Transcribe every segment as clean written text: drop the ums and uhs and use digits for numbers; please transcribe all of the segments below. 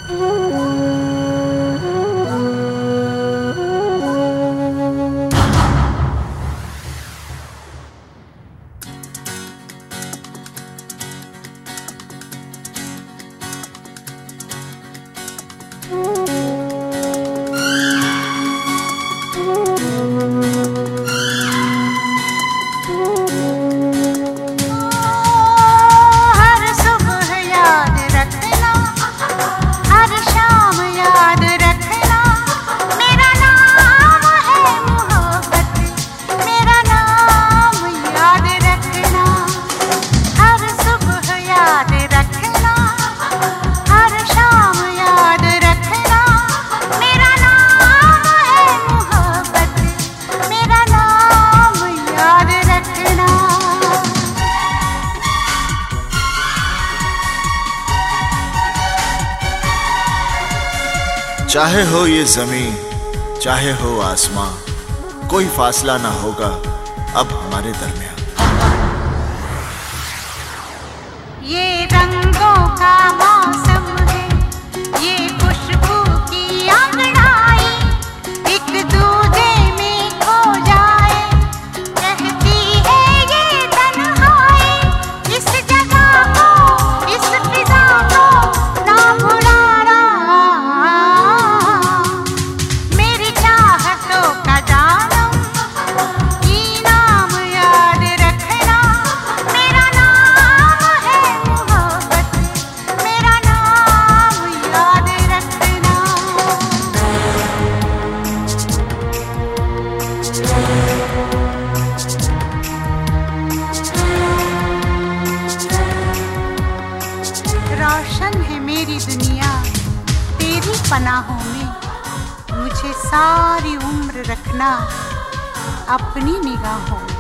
चाहे हो ये जमीन चाहे हो आसमां, कोई फासला ना होगा अब हमारे दरमियान। ये रंगों का मौसम है, ये खुशबू की अंगड़ाई, एक दूजे में खो जाए, कहती है ये तन्हाई। इस जगह को, इस फिजा को ना भुलाना, मेरी चाहतों का जानम इनाम याद रखना। मेरा नाम है मोहब्बत, मेरा नाम याद रखना। रोशन है मेरी दुनिया तेरी पनाहों में, मुझे सारी उम्र रखना अपनी निगाहों में।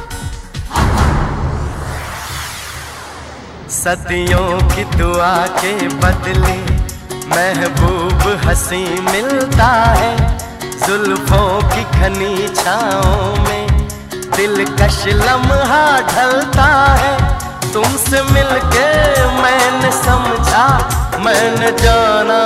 सदियों की दुआ के बदले महबूब हंसी मिलता है, जुल्फों की घनी छाओं में दिलकश लम्हा ढलता है। तुमसे मिलके मैंने समझा, मैंने जाना,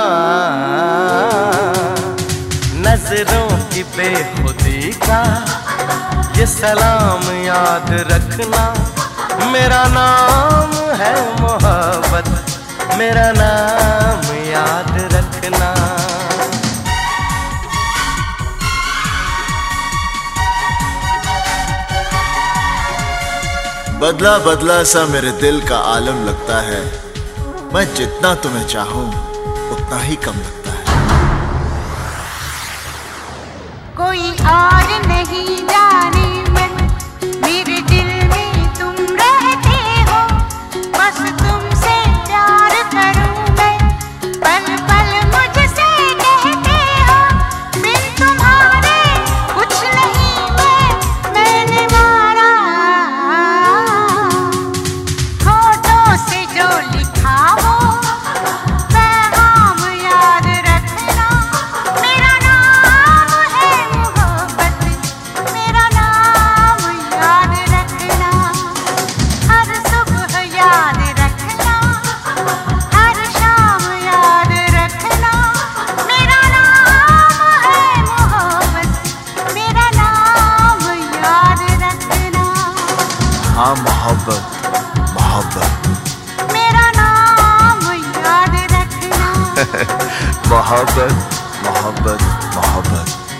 नजरों की बेखुदी का ये सलाम याद रखना। मेरा नाम है मोहब्बत, मेरा नाम याद रखना। बदला बदला सा मेरे दिल का आलम लगता है, मैं जितना तुम्हें चाहूं उतना ही कम लगता है। कोई और नहीं जाने मन मेरे दिल में तुम रहते हो, बस तुमसे प्यार करूं मैं, पल पल मुझसे कहते हो। बिन तुम्हारे कुछ नहीं मैंने मारा, होठों से जो लिखा वो पैगाम याद रखना। मेरा नाम है मोहब्बत, मेरा नाम याद रखना। हर सुबह याद रखना, हर शाम याद रखना। मेरा नाम है मोहब्बत, मेरा नाम याद रखना। हाँ मोहब्बत मोहब्बत मेरा नाम याद रखना। मोहब्बत मोहब्बत मोहब्बत।